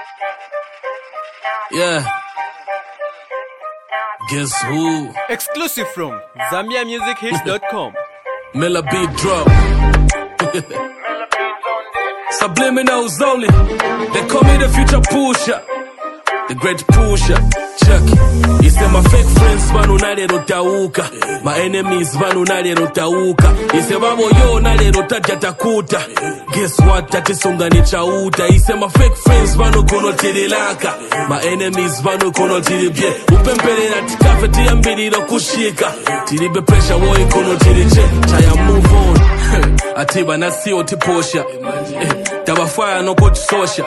Yeah. Guess who? Exclusive from ZambiaMusicHits.com. Miller beat drop. Subliminals only. They call me the future pusher. The great pusher. Check. He said my fake friends vanu nalero tauka. My enemies vanu nalero tauka. He said babo yo nalero takuta. Guess what? Tatisonga ni chauta. He said my fake friends vanu kono tirilaka. My enemies vanu kono tiribye. Upempele na tikafeti ya mbili no kushika. Tiribe pressure woi kono tiriche. Chaya move on. Atiba na siyo tiposha. Tabafaya no kuchisosha.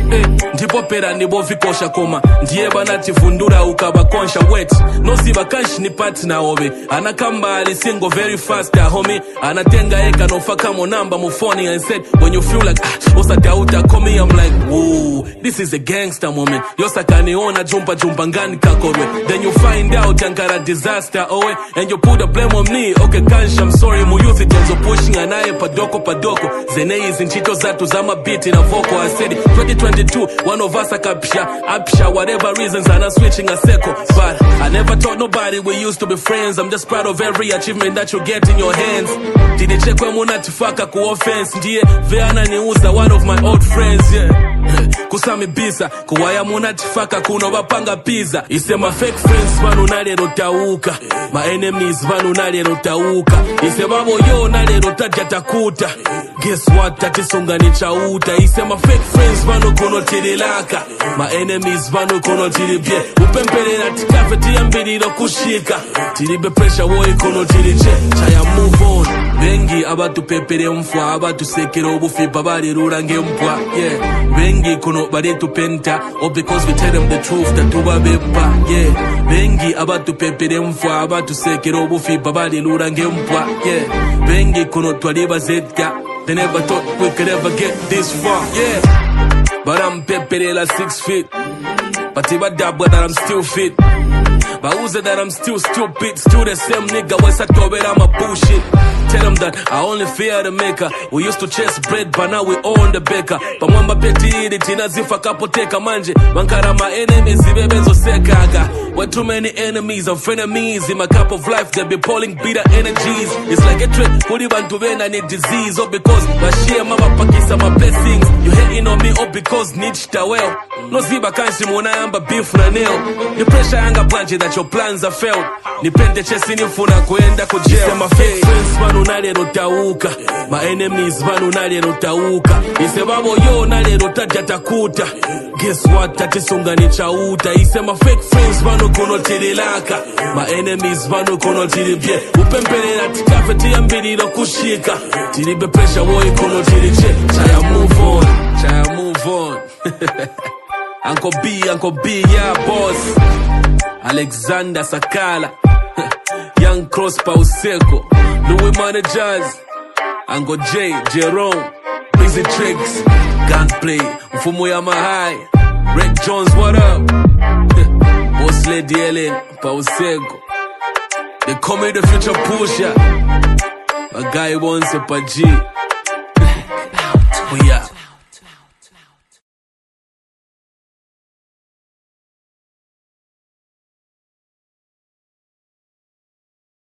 Ndipo pera nibo vikosha koma. Ndiye bana tifundura ukaba konsha wet. No ziba kanshi ni partner obe. Anakamba alisingo very fast homie. Anatenga eka no faka mo number mo phone and said when you feel like osa dauta call me. I'm like whoa, this is a gangster moment. Yosa kaniona jumpa ngani kakorwe. Then you find out yankara disaster owe. And you put the blame on me. Okay kanshi I'm sorry mu youth tenzo pushing anaye padoko. Zene is in chito zatu zama beat in a vocal. I said 2022 one of us apsha whatever reasons and I'm switching a circle. But I never told nobody we used to be friends. I'm just proud of every achievement that you get in your hands. Did it check when muna tifaka ku offense? Ndiye veana niuza one of my old friends, yeah. Kusami bisa kuwaya muna tifaka kuno bapanga pizza. Ise my fake friends vanu nalero tauka. My enemies vanu nalero tauka. Ise babo yo nalero takuta. Guess what? Tatisonga ni chauta. Ise my fake friends vanu kono tirilaka. My enemies vanu kono tiribye. Upempele na tikafeti ya mbili no kushika. Tiribe pressure woi kono tiriche. Chaya move on. Bengi abatu pepere mfwa. Abatu sekero obufipa bari rurange mpwa. Yeah. Bengi kono bari tupenta. All because we tell them the truth that tuba bepa. Yeah. Bengi abatu pepere mfwa. Abatu sekero obufipa bari rurange mpwa. Yeah. Bengi kono twaliba zedka. They never thought we could ever get this far. Yeah. But I'm pepere la 6 feet. But if I dab that I'm still fit. But who's it that I'm still stupid? Still the same nigga, what's that talk about? I'm a bullshit. Tell them that I only fear the maker. We used to chase bread, but now we own the baker. But mwamba peti idi tina zifa kapoteka manje. Mankara my enemies, ibebenzo sekaga. With too many enemies and frenemies in my cup of life, they be pouring bitter energies. It's like a trip, kuri bantu bena need disease. All because my share mama pakisa my blessings. You hating on me all because nichta well. No ziba kanshi muna yamba beef na nail. The pressure yanga branch that your plans are failed. Nipende chesi nifuna kuenda kujeo. My fake friends vanu nalero tauka. My enemies vanu nalero tauka. Ise babo yo nalero takuta. Guess what? Tatisonga ni chauta. Ise my fake friends vanu kono tirilaka. My enemies vanu kono tiribye. Upempele na tikafeti ya mbili no kushika. Tiribe pressure woi kono tiriche. Chaya move on. Chaya move on. Uncle B, yeah boss. Alexander Sakala. Young Cross Pauseko. Louis Managers. Uncle J, Jerome. Busy Tricks. Gunplay. Mfumu ya Mahai. Red Jones, what up? Boss Lady Ellen Pauseko. They call me the future pusher. A guy wants a G. We are.